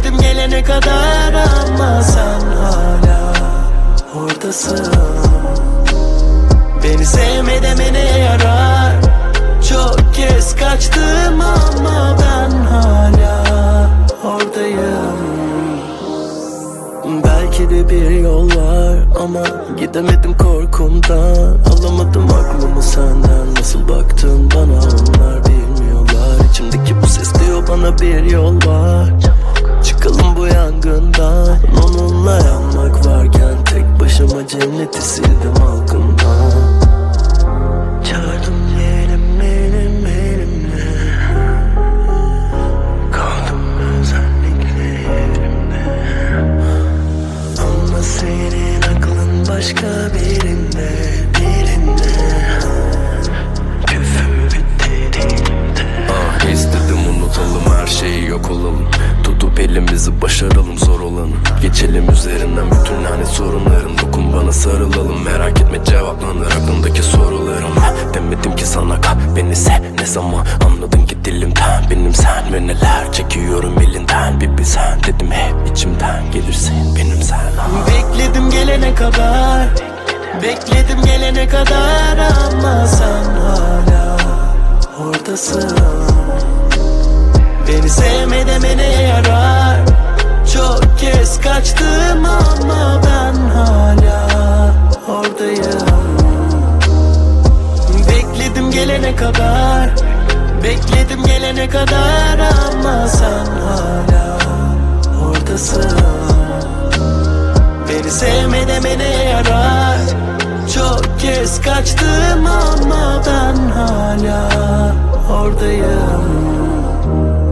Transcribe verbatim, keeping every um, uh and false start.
Bekledim gelene kadar ama sen hala oradasın. Beni sevme demene yarar. Çok kez kaçtım ama ben hala oradayım. Belki de bir yol var ama gidemedim korkumdan. Alamadım aklımı senden. Nasıl baktın bana onlar bilmiyorlar. İçimdeki bu ses diyor bana bir yol var. Çıkalım bu yangından. Onunla yanmak varken tek başıma cenneti sildim halkımdan. Çağırdım yeğenim benim elimle. Kaldım özellikle yerimde. Ama senin aklın başka birinde, birinde. Küfür bitti dilimde. Ah istedim unutalım her şeyi yok olalım. Tutup elimizi başaralım zor olanı. Geçelim üzerinden bütün lanet sorunların. Dokun bana sarılalım, merak etme cevaplanır aklımdaki sorularım. Demedim ki sana kal beni sev, ne zaman anladın ki dilimden. Benim sen ve neler çekiyorum elinden. Bir bilsen dedim hep içimden gelirsin benim sen. Ah. Bekledim gelene kadar, bekledim gelene kadar ama sen hala oradasın. Beni sevme demene yarar. Çok kez kaçtım ama ben hala oradayım. Bekledim gelene kadar, bekledim gelene kadar ama sen hala oradasın. Beni sevme demene yarar. Çok kez kaçtım ama ben hala oradayım.